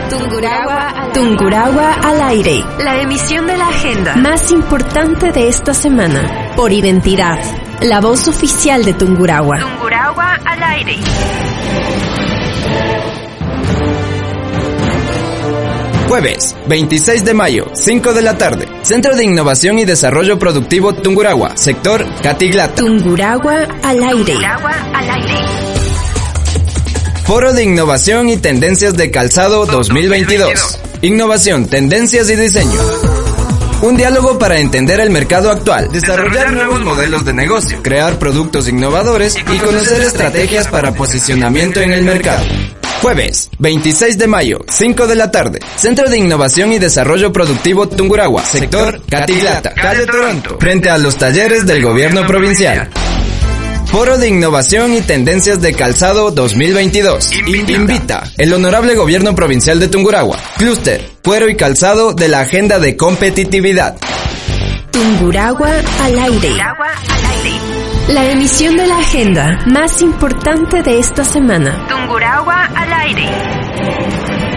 Tungurahua al aire. La emisión de la agenda más importante de esta semana. Por Identidad, la voz oficial de Tungurahua. Tungurahua al aire. Jueves, 26 de mayo, 5 de la tarde. Centro de Innovación y Desarrollo Productivo Tungurahua, sector Catiglata. Tungurahua al aire. Tungurahua al aire. Foro de Innovación y Tendencias de Calzado 2022. Innovación, tendencias y diseño. Un diálogo para entender el mercado actual, desarrollar nuevos modelos de negocio, crear productos innovadores y conocer estrategias para posicionamiento en el mercado. Jueves, 26 de mayo, 5 de la tarde. Centro de Innovación y Desarrollo Productivo Tungurahua, sector Catiglata, calle Toronto, frente a los talleres del gobierno provincial. Foro de Innovación y Tendencias de Calzado 2022. Invita el Honorable Gobierno Provincial de Tungurahua. Clúster, cuero y calzado de la Agenda de Competitividad. Tungurahua al aire. Tungurahua al aire. La emisión de la agenda más importante de esta semana. Tungurahua al aire.